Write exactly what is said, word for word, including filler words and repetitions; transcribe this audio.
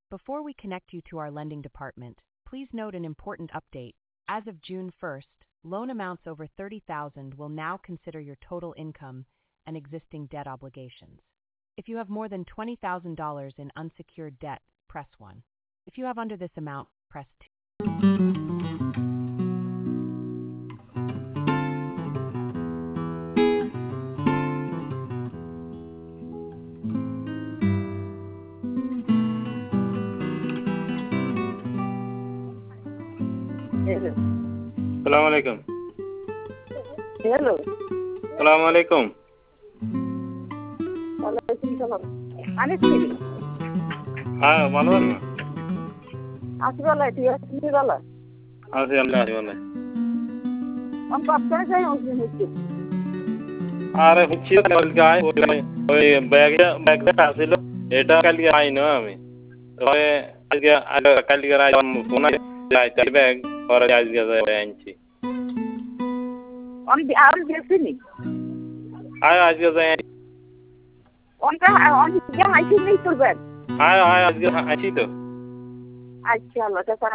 Before we connect you to our lending department, please note an important update. As of June first, loan amounts over thirty thousand dollars will now consider your total income and existing debt obligations. If you have more than twenty thousand dollars in unsecured debt, press one. If you have under this amount, press two. Hello. Assalamu alaikum. Hello. Assalamu alaikum. Walaikum salam. Anis kiri. হ্যাঁ ভালো আছেন? আছি ভালো, তুই আছিস ভালো? আছি আল্লাহ আছি ভালো। আমি পাঁচটায় যাই অংশী হচ্ছি। আরে হচ্ছি গায়ে ওই ব্যাগে ব্যাগটা আসছিল এটা কালকে আই না আমি তবে আজকে কালকে আই ফোন যাই তাই ব্যাগ পরে আজকে যাই আনছি। আমি আর দেখছিনি। আয় আজকে যাই অনকা অন কি হাইছি নেই তোর ব্যাগ? আয় আয় আজকে আছি তো। আচ্ছা আল্লাহ